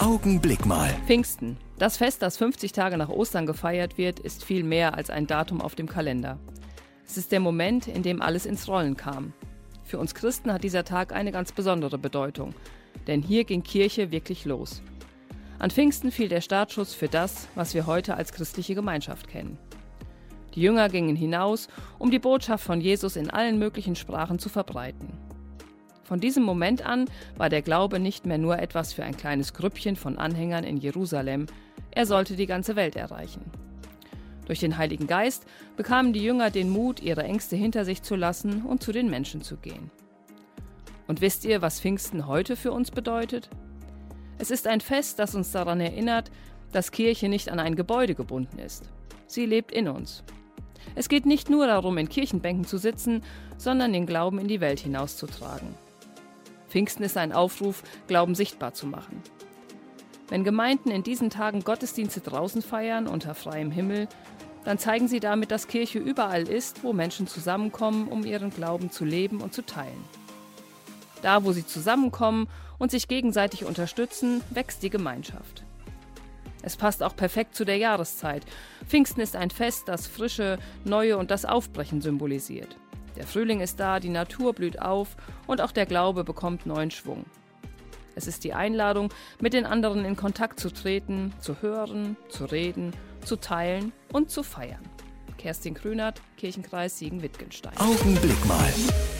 Augenblick mal. Pfingsten. Das Fest, das 50 Tage nach Ostern gefeiert wird, ist viel mehr als ein Datum auf dem Kalender. Es ist der Moment, in dem alles ins Rollen kam. Für uns Christen hat dieser Tag eine ganz besondere Bedeutung, denn hier ging Kirche wirklich los. An Pfingsten fiel der Startschuss für das, was wir heute als christliche Gemeinschaft kennen. Die Jünger gingen hinaus, um die Botschaft von Jesus in allen möglichen Sprachen zu verbreiten. Von diesem Moment an war der Glaube nicht mehr nur etwas für ein kleines Grüppchen von Anhängern in Jerusalem, er sollte die ganze Welt erreichen. Durch den Heiligen Geist bekamen die Jünger den Mut, ihre Ängste hinter sich zu lassen und zu den Menschen zu gehen. Und wisst ihr, was Pfingsten heute für uns bedeutet? Es ist ein Fest, das uns daran erinnert, dass Kirche nicht an ein Gebäude gebunden ist. Sie lebt in uns. Es geht nicht nur darum, in Kirchenbänken zu sitzen, sondern den Glauben in die Welt hinauszutragen. Pfingsten ist ein Aufruf, Glauben sichtbar zu machen. Wenn Gemeinden in diesen Tagen Gottesdienste draußen feiern, unter freiem Himmel, dann zeigen sie damit, dass Kirche überall ist, wo Menschen zusammenkommen, um ihren Glauben zu leben und zu teilen. Da, wo sie zusammenkommen und sich gegenseitig unterstützen, wächst die Gemeinschaft. Es passt auch perfekt zu der Jahreszeit. Pfingsten ist ein Fest, das Frische, Neue und das Aufbrechen symbolisiert. Der Frühling ist da, die Natur blüht auf und auch der Glaube bekommt neuen Schwung. Es ist die Einladung, mit den anderen in Kontakt zu treten, zu hören, zu reden, zu teilen und zu feiern. Kerstin Grünert, Kirchenkreis Siegen-Wittgenstein. Augenblick mal.